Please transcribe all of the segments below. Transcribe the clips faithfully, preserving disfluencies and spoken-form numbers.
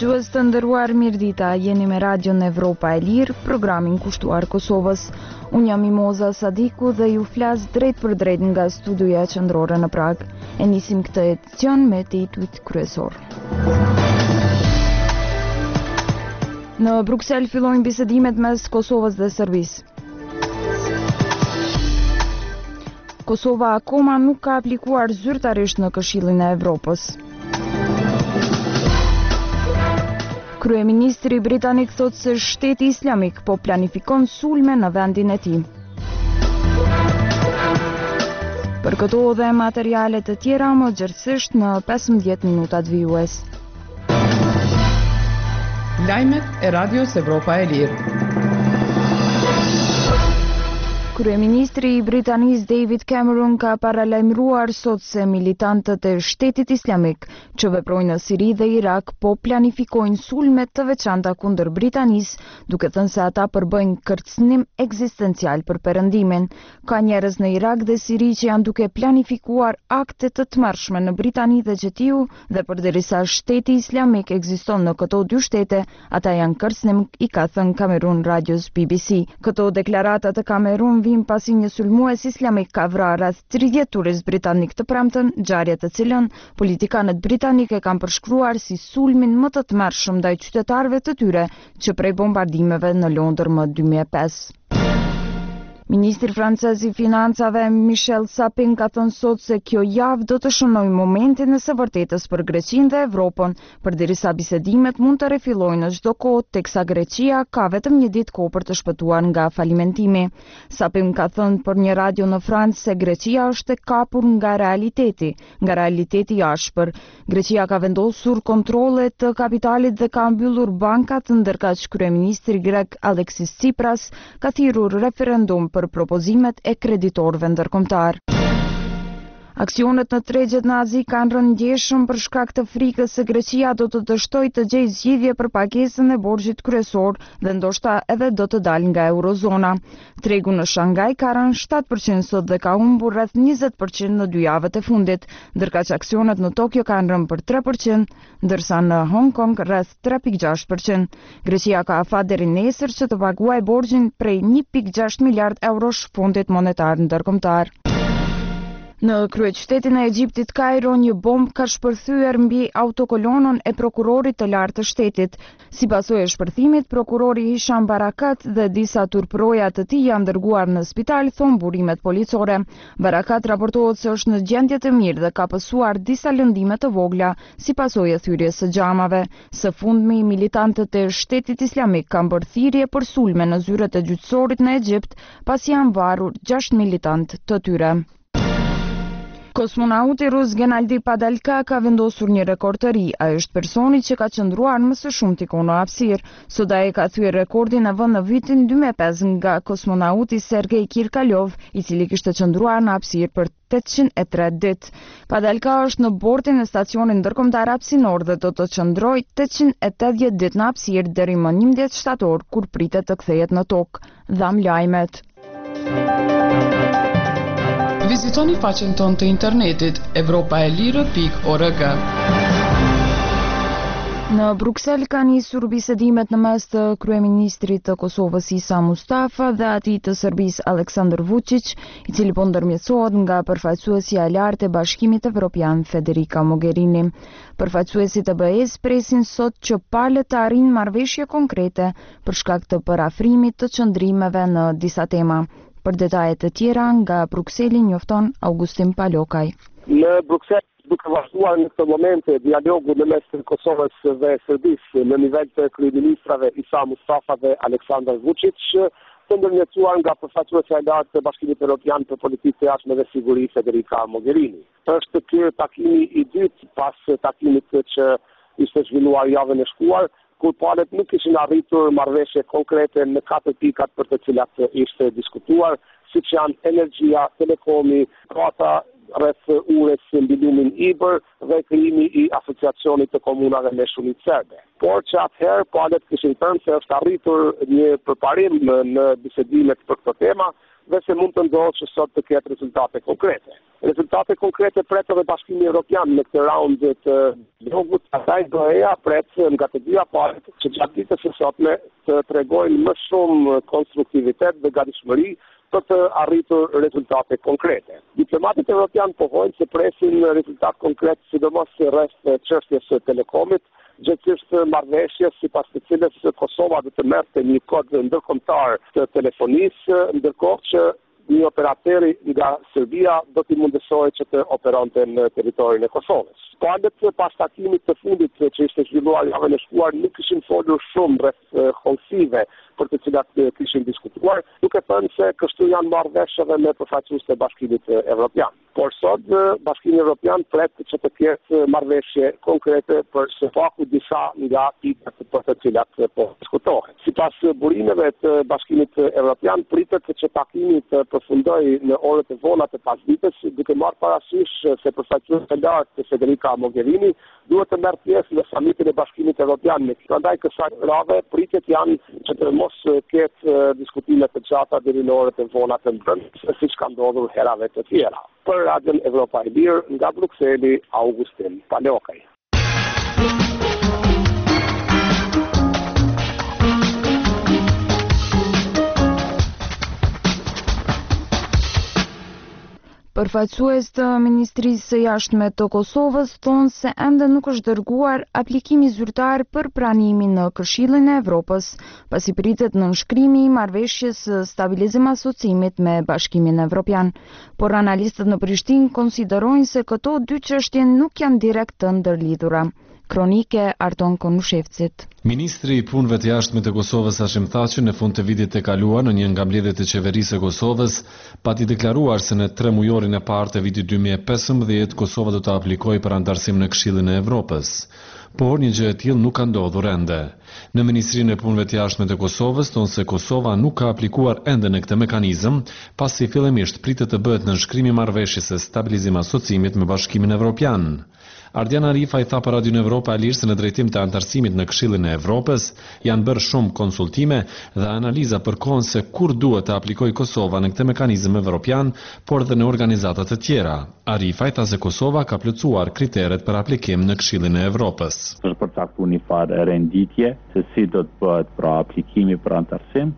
Dëgjues të nderuar, mirëdita, jeni me Radion Evropa e Lirë, programin kushtuar Kosovës. Unë jam Mimoza Sadiku dhe ju flas drejt për drejt nga studioja qendrore në Prag. E nisim këtë edicion me titujt kryesor. Në Bruksel fillojnë bisedimet mes Kosovës dhe Serbisë. Kosova akoma nuk ka aplikuar zyrtarisht në Këshillin e Evropës. Kryeministri britanik thotë se Shteti Islamik po planifikon sulme në vendin e tij. Për këto dhe materiale të tjera më gjithsesht në pesëmbëdhjetë minutat vijues. Lajmet e Radios Evropa e Lirë. Kryeministri i Britanisë David Cameron ka paralajmëruar sot se militantët e Shtetit Islamik që veprojnë në Siri dhe Irak po planifikojnë sulme të veçanta kundër Britanisë, duke thënë se ata përbëjnë kërcënim ekzistencial për perëndimin. Ka njerëz në Irak dhe Siri që janë duke planifikuar akte të tmerrshme në Britani dhe Gjetiu dhe përderisa Shteti Islamik ekziston në këto dy shtete, ata janë kërcënim, i ka thënë Cameron radios B B C. Këto deklarata të Cameron vijnë pasi një sulmues islamik ka vrarë rreth tridhjetë turist britanik të premten, ngjarje të cilën politikanët britanik e kanë përshkruar si sulmin më të tmerrshëm ndaj qytetarëve të tyre që prej bombardimeve në Londër më dy mijë e pesë. Ministri francez i financave Michel Sapin ka thënë sot se kjo javë do të shënojë momentin e së vërtetës për Greqinë dhe Evropën, përderisa bisedimet mund të rifillojnë në çdo kohë, teksa Greqia ka vetëm një ditë kohë për të shpëtuar nga falimentimi. Sapin ka thënë për një radio në Francë se Greqia është e kapur nga realiteti, nga realiteti i ashpër. Greqia ka vendosur kontrolle të kapitalit dhe ka mbyllur bankat, ndërkaq kryeministri grek Alexis Tsipras ka thirrur referendum për propozimet e kreditorëve ndërkombëtar. Aksionet në tregjet në Azi kanë rënë ndjeshëm për shkak të frikës se Greqia do të dështojë të gjejë zgjidhje për pagesën e borxhit kryesor dhe ndoshta edhe do të dalë nga eurozona. Tregu në Shangaj ka rënë shtatë përqind sot dhe ka humbur rreth njëzet përqind në dy javët e fundit, ndërkaq aksionet në Tokyo kanë rënë për tre përqind, ndërsa në Hong Kong rreth tre pikë gjashtë përqind. Greqia ka afat deri nesër që të paguajë borxhin prej një pikë gjashtë miliard eurosh Fondit Monetar Ndërkombëtar. Në kryeqytetin e Egjiptit Kairo, një bombë ka shpërthyer mbi autokolonën e prokurorit të lartë të shtetit. Si pasojë e shpërthimit, prokurori Hisham Barakat dhe disa turpëroja të tij janë dërguar në spital, thon burimet policore. Barakat raportohet se është në gjendje të mirë dhe ka pësuar disa lëndime të vogla si pasojë e thyrjes së xhamave. Së fundmi, militantët e Shtetit Islamik kanë bërë thirrje për sulme në zyret e gjyqësorit në Egjipt, pasi janë varur gjashtë militantë të tyre. Kosmonauti rus Gennady Padalka ka vendosur një rekord të ri. Ai është personi që ka qëndruar më së shumti kohë në hapësirë. Sot ai ka thyer rekordin e vënë në vitin dy mijë e pesë nga kosmonauti Sergej Kirkalov, i cili kishte qëndruar në hapësirë për tetëqind e tre ditë. Padalka është në bordin e stacionit ndërkombëtar hapësinor dhe do të qëndrojë tetëqind e tetëdhjetë ditë në hapësirë deri më njëmbëdhjetë shtator, kur pritet të kthehet në tokë. Dham lajmet. Vizitoni faqen tonë të internetit evropaelire pikë org. Në Bruksel ka nisur bisedimet në mes të kryeministrit të Kosovës Isa Mustafa dhe atij të Serbisë Aleksandar Vučić, i cili po ndërmjetësohet nga përfaqësuesja e lartë e Bashkimit Evropian Federica Mogherini. Përfaqësuesit e B E-s presin sot që palët të arrijnë marrëveshje konkrete për shkak të parafrimit të qëndrimeve në disa tema. Për detajet të tjera nga Brukseli njofton Augustin Palokaj. Në Bruksel duke vazhduar në këtë moment dialogu në mes të Kosovës dhe Serbisë në nivel të kryeministrave Isa Mustafa dhe Aleksandar Vučić, të ndërmjetësuar nga përfaqësuesja e lartë të Bashkimit Evropian për Politikë të Jashtme dhe Siguri Federica Mogherini. Është ky takimi i dytë pas takimit që ishte zhvilluar javën e shkuar, kur palët nuk ishin arritur marrëveshje konkrete në katër pikat për të cilat ishte diskutuar, siç janë energjia, telekomi, rrata rreth urës mbi lumin Ibër dhe krijimi i asociacionit të komunave me shumicë serbe. Por që atëherë palët kishin thënë se është arritur një përparim në bisedimet për këtë tema dhe se mund të ndodhë që sot të ketë rezultate konkrete. Rezultate konkrete pret edhe Bashkimi Evropian në këtë raund të dialogut. Asaj B E-ja pret nga të dyja palët që gjatë ditës së sotme të tregojnë më shumë konstruktivitet dhe gatishmëri për të arritur rezultate konkrete. Diplomatët evropian pohojnë se presin rezultat konkret sidomos rreth çështjes së telekomit, gjësisht marrëveshjes sipas të cilës Kosova do të merrte një kod ndërkombëtar të telefonisë, ndërkohë që një operateri nga Serbia do t'i mundësoj që të operonte në territorin e Kosovës. Palët pas takimit të fundit që ishte zhvilluar javën e shkuar nuk kishin folur shumë rreth holsive për të cilat kishin diskutuar, duke thënë se kështu janë marrë vesh edhe me përfaqësues të Bashkimit Evropian. Por sot Bashkimi Evropian pret që të ketë marrëveshje konkrete për së paku disa nga pikët për të cilat po diskutohen. Sipas burimeve të Bashkimit Evropian pritet që takimi të përfundojë në orët e vona të pasdites, duke marrë parasysh se përfaqësues të lartë të Federica Mogherini duhet të merr pjesë në samitin e Bashkimit Evropian. Prandaj kësaj radhe pritet janë që të mos ketë diskutime të gjata deri në orët e vona të mbrëmjes, siç ka ndodhur herave të tjera. Për Radion Evropa e Lirë, nga Brukseli, Augustin Palokaj. Përfaqësues të Ministrisë së Jashtme të Kosovës thonë se ende nuk është dërguar aplikimi zyrtar për pranimin në Këshillin e Evropës, pasi pritet nënshkrimi i marrëveshjes së stabilizim asociimit me Bashkimin Evropian. Por analistët në Prishtinë konsiderojnë se këto dy çështje nuk janë direkt të ndërlidhura. Kronike Arton Konushevcit. Ministri i Punëve të Jashtme të Kosovës Hashim Thaçi në fund të vitit të kaluar në një nga mbledhjet e qeverisë së Kosovës pati deklaruar se në tre mujorin e parë të vitit dy mijë e pesëmbëdhjetë Kosova do të aplikojë për anëtarësim në Këshillin e Evropës. Por një gjë e tillë nuk ka ndodhur ende. Në Ministrinë e Punëve të Jashtme të Kosovës thonë se Kosova nuk ka aplikuar ende në këtë mekanizëm, pasi fillimisht pritet të bëhet nënshkrimi i marrëveshjes së stabilizim asociimit me Bashkimin Evropian. Ardian Arifa i tha për Radion Evropa e Lirë se në drejtim të anëtarësimit në Këshillin e Evropës janë bërë shumë konsultime dhe analiza përkohen se kur duhet të aplikojë Kosova në këtë mekanizëm evropian, por dhe në organizata të tjera. Arifa i tha se Kosova ka plotësuar kriteret për aplikim në Këshillin e Evropës. Është përcaktuar një farë renditje se si do të bëhet pra aplikimi për anëtarësim,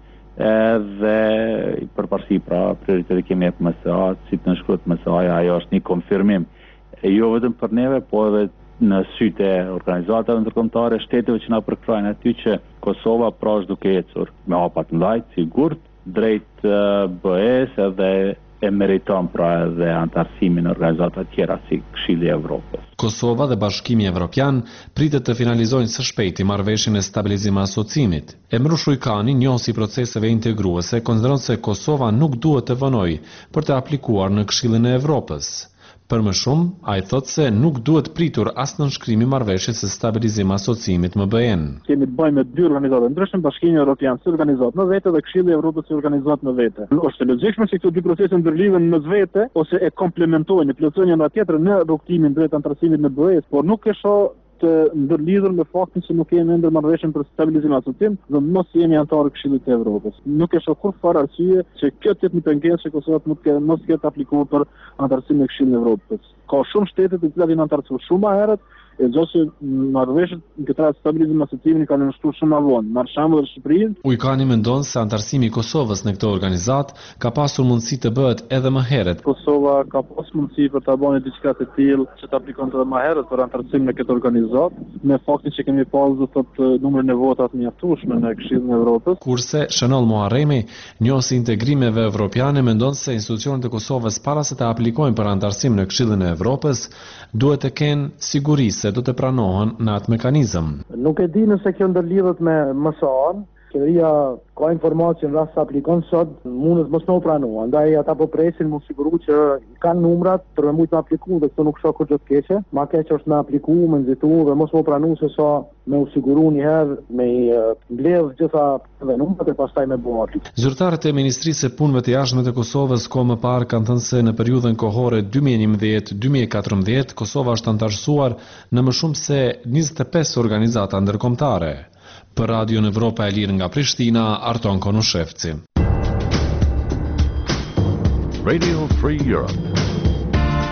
edhe përparësi pra prioritetet kemi jep M S A, si të nënshkruhet M S A-ja, ajo është një konfirmim. E jo vetëm për neve, po edhe në sytë e organizatave ndërkombëtare, shteteve që na përkrajnë aty që Kosova pra është duke ecur me hapa të mëdha, sigurt, drejt B E-s edhe e meriton pra edhe anëtarësimin në organizata tjera si Këshilli i Evropës. Kosova dhe Bashkimi Evropian pritet të finalizojnë së shpejti marrëveshjen e stabilizim asociimit. Emru Shujkani, njohësi proceseve integruese, konsideron se Kosova nuk duhet të vënojë për të aplikuar në Këshillin e Evropës. Për më shumë, ai thotë se nuk duhet pritur as nënshkrimi i marrëveshjes së stabilizim asociimit me B E-n. Kemi të bëjmë me dy organizata ndryshme, Bashkimi Evropian si organizat në vete dhe Këshilli i Evropës si organizat në vete. Është e logjikshme se këto dy procese ndërlidhen në vete ose e komplementojnë, plotësojnë njëra tjetrën në rrugtimin drejt anëtarësimit në B E-s, por nuk e shoh të ndërlidhur me faktin se nuk kemi ende marrëveshjen për stabilizim asociim dhe mos jemi anëtar të Këshillit të Evropës. Nuk e shoh kur fare arsye që kjo të jetë një pengesë që Kosova nuk ke mos ketë aplikuar për anëtarësim në Këshillin e Evropës. Ka shumë shtete të cilat janë anëtarësuar shumë më herët, e gjose marrëveshjet në këtë rast stabilizim asociimin kanë nënshkruar shumë më vonë. Marr shembull Shqipërinë. Ujkani mendon se anëtarësimi i Kosovës në këtë organizat ka pasur mundësi të bëhet edhe më herët. Kosova ka pasur mundësi për ta bënë diçka të tillë që ta aplikonte edhe më herët për anëtarësim në këtë organizat, me faktin që kemi pasur do thotë numrin e votave të mjaftueshme në Këshillin e Evropës. Kurse Shënoll Muharremi, njohësi integrimeve evropiane, mendon se institucionet e Kosovës para se të aplikojnë për anëtarësim në Këshillin e Evropës duhet të kenë siguri se do të pranohen në atë mekanizëm. Nuk e di nëse kjo ndërlidhet me M S A-n. Qeveria ka informacion në rast se aplikon sot, mundet mos më pranua. Andaj ata po presin më siguru që kanë numrat për me mujt me apliku dhe këto nuk shoh kur gjë të keqe. Ma keq është me apliku, me nxitu dhe mos më pranu se sa me u siguru një herë me mbledh gjitha dhe numrat e pastaj me bë aplikim. Zyrtarët e Ministrisë së Punëve të Jashtme të Kosovës kohë më parë kanë thënë se në periudhën kohore dy mijë e njëmbëdhjetë dy mijë e katërmbëdhjetë Kosova është anëtarësuar në më shumë se njëzet e pesë organizata ndërkombëtare. Për Radion Evropa e Lirë nga Prishtina, Arton Konushevci. Radio Free Europe.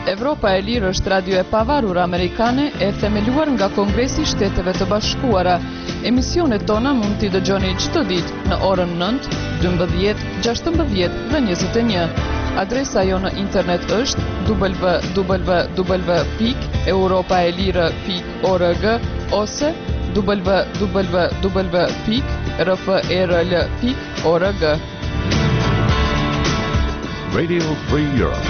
Evropa e Lirë është radio e pavarur amerikane e themeluar nga Kongresi i Shteteve të Bashkuara. Emisionet tona mund t'i dëgjoni çdo ditë në orën nëntë, dymbëdhjetë, gjashtëmbëdhjetë dhe njëzet e një. Adresa jo në internet është w w w pikë europaelire pikë org ose w w w pikë r f e r l pikë org. Radio Free Europe.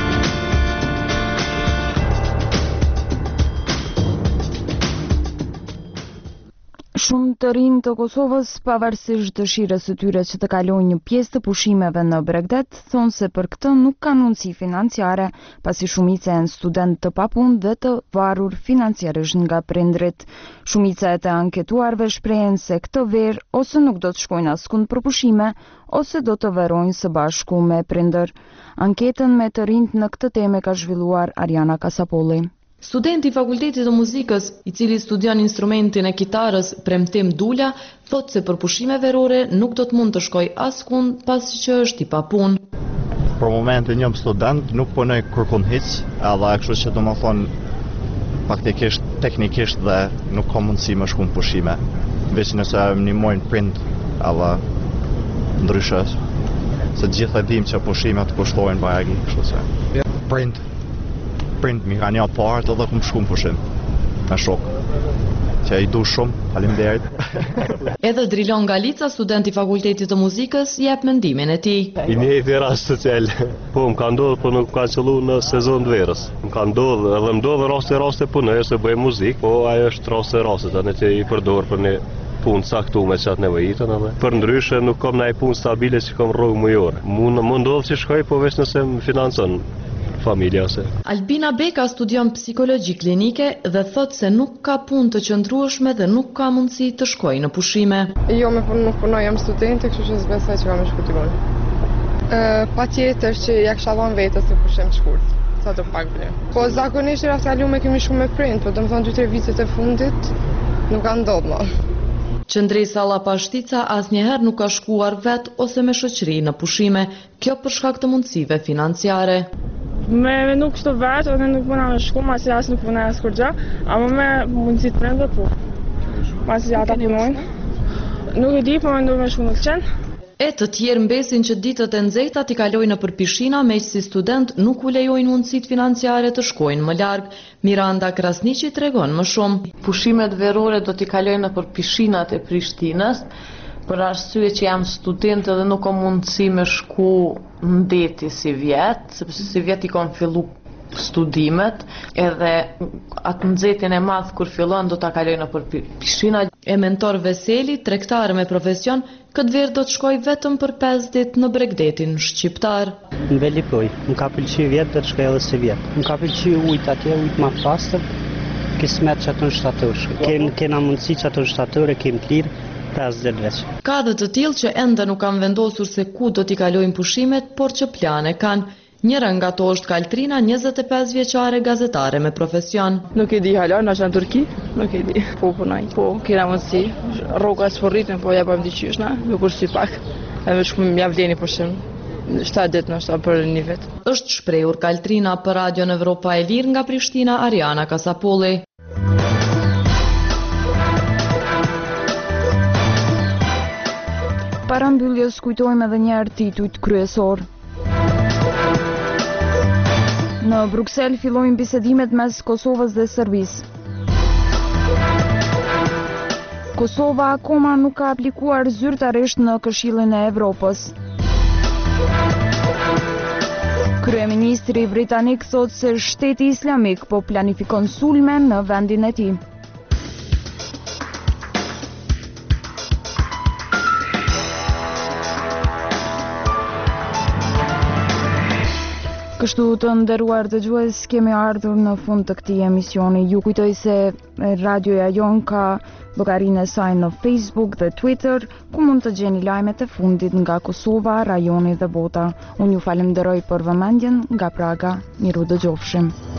Shumë të rinj të Kosovës, pavarësisht dëshirës së tyre që të kalojnë një pjesë të pushimeve në Bregdet, thonë se për këtë nuk kanë mundësi financiare, pasi shumica janë studentë të papunë dhe të varur financiarisht nga prindrit. Shumica e të anketuarve shprehen se këtë verë ose nuk do të shkojnë askund për pushime, ose do të verojnë së bashku me prindër. Anketën me të rinjt në këtë temë ka zhvilluar Ariana Kasapolli. Studenti i Fakultetit të Muzikës, i cili studion instrumentin e kitarës Premtim Dula, thotë se për pushime verore nuk do të mund të shkoj askund pasi që është i papunë. Për momentin jam student, nuk punoj kërkun hiç, edhe kështu që do të thonë faktikisht, teknikisht dhe nuk kam mundësi më shku në pushime. Veç nëse më ndihmojnë prind, edhe ndryshe, se gjithë e dim që pushimet kushtojnë bajagi, kështu se prind prind mi ka një partë edhe këmë shku në pushim me shok që i du shumë, faleminderit. Edhe Drilon Galica, student i Fakultetit të Muzikës, jep mendimin e tij. I njëjti rast social. Po më ka ndodhur, po nuk ka qëllu në sezon të verës. Më ka ndodhur, edhe më ndodhur raste raste punoj se bëj muzikë, po ajo është raste raste tani që i përdor për një punë caktuar që atë nevojitën edhe. Për ndryshe nuk kam ndaj punë stabile që kam rrugë mujore. Mund më ndodh që shkoj, po veç nëse më financon familja ose. Albina Beka studion psikologji klinike dhe thot se nuk ka punë të qëndrueshme dhe nuk ka mundësi të shkojë në pushime. Jo, me punë nuk punoj, jam studente, kështu që s'besoj që kam me shku t'i Pa tjetër që ja kisha dhënë vetës të pushim të shkurt, sa të pak bile. Po zakonisht i raftalu me kemi shumë me prind, po do të thonë dy tre vitet e fundit nuk ka ndodhur më. Qëndresa Llapashtica asnjëherë nuk ka shkuar vet ose me shoqëri në pushime, kjo për shkak të mundësive financiare. Me nuk kështu vetë, edhe nuk puna me shku, masi asë nuk puna asë kur gja, ama me mundësit prendve po. Masi ata punojnë. Nuk e di, po me ndu me shku në qenë. E të tjerë mbesin që ditët e nxehta t'i kalojnë nëpër pishina, me që si student nuk u lejojnë mundësit financiare të shkojnë më larg. Miranda Krasniqi tregon më shumë. Pushimet verore do t'i kalojnë nëpër pishinat e Prishtinës, për arsye që jam student dhe nuk kam mundësi me shku në deti si vjet, sepse si vjet i kam fillu studimet, edhe atë nxehtjen e madh kur fillon do ta kaloj nëpër pishina. E mentor Veseli, tregtar me profesion, këtë verë do të shkoj vetëm për pesë ditë në Bregdetin shqiptar. Në Velipoj, më ka pëlqy vjet dhe të shkoj edhe si vjet. Më ka pëlqy ujt atje, ujt ma pastër, kismet që ato në shtator. Ken, kena mundësi që ato në shtator e kem të lirë, pesëdhjetë vjeç. Ka dhe të tillë që ende nuk kanë vendosur se ku do t'i kalojnë pushimet, por që plane kanë. Njëra nga to është Kaltrina, njëzet e pesë vjeçare gazetare me profesion. Nuk e di hala, në është në Turki, nuk e di. Po punoj, po kena mundësi, rroga së porritën, po ja bëjmë diqyshna, nuk është si pak, e veç më ja vleni pushim, shtatë ditë në shtatë për një vit. Është shprehur Kaltrina për Radion Evropa e Lirë nga Prishtina, Ariana Kasapolli. Para mbylljes kujtojmë edhe një herë titujt kryesor. Në Bruksel fillojnë bisedimet mes Kosovës dhe Serbisë. Kosova akoma nuk ka aplikuar zyrtarisht në Këshillin e Evropës. Kryeministri britanik thotë se Shteti Islamik po planifikon sulme në vendin e tij. Kështu të nderuar dëgjues, kemi ardhur në fund të këtij emisioni. Ju kujtoj se radioja jon ka llogarinë e saj në Facebook dhe Twitter, ku mund të gjeni lajmet e fundit nga Kosova, rajoni dhe bota. Unë ju falenderoj për vëmendjen nga Praga. Miru dëgjofshim.